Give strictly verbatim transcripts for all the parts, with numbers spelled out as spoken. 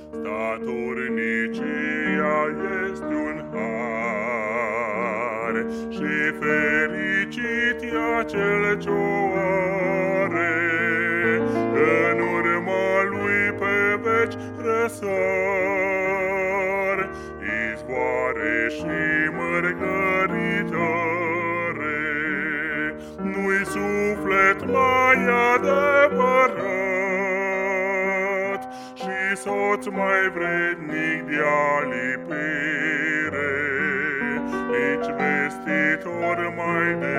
Statornicia este un har și fericit e acel ce-o are, în urma lui pe veci răsar izvoare și mărgăritare. Nu-i suflet mai adevărat și soț mai vrednic de-a lipire, nici vestitor mai de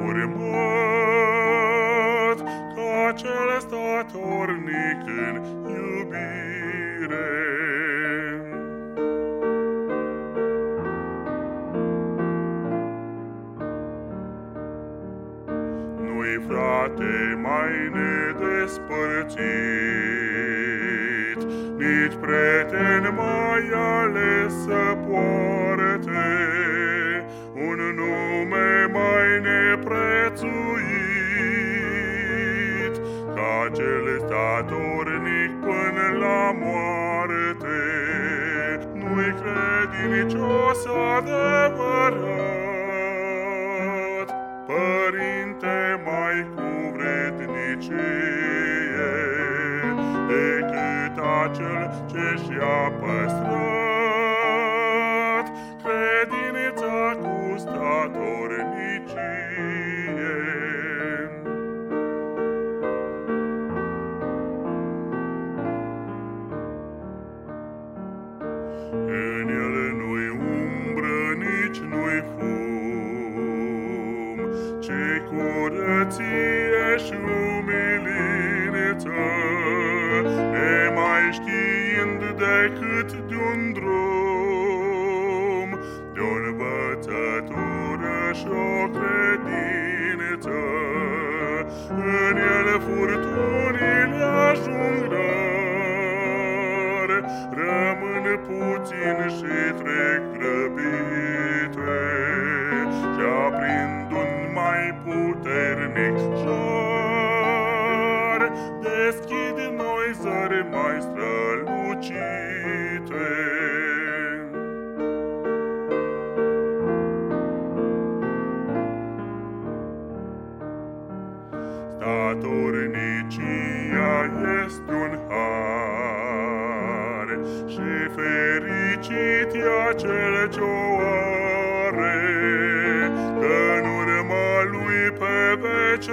urmat ca cel statornic în iubire. Nu-i frate mai nedespărțit, nici prieten mai ales să poarte, un nume mai neprețuit ca cel statornic până la moarte. Nu-i credincios adevărat părinte mai cu vrednicie decât acel ce și-a păstrat credința cu statornicie. În el nu-i umbră, nici nu-i fum, ci curăție și umilință, nemai știind decât de-un drum, de-o învățătură și-o credință. În el furtunile ajung rar, rămân puțin și trec grăbite, și aprind un mai puternic jar, deschid noi zări mai strălucite. Statornicia este un har și fericit e acel ce-o are, că în urma lui pe veci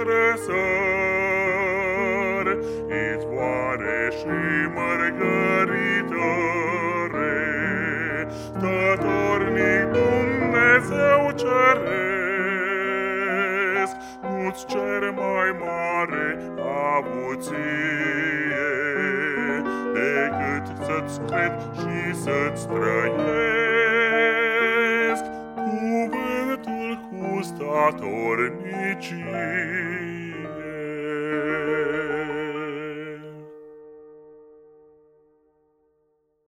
răsar izvoare și mărgăritare. Statornic Dumnezeu ceresc, nu-ți cer mai mare avuție decât să-ți cred și să-ți trăiesc cuvântul cu statornicie.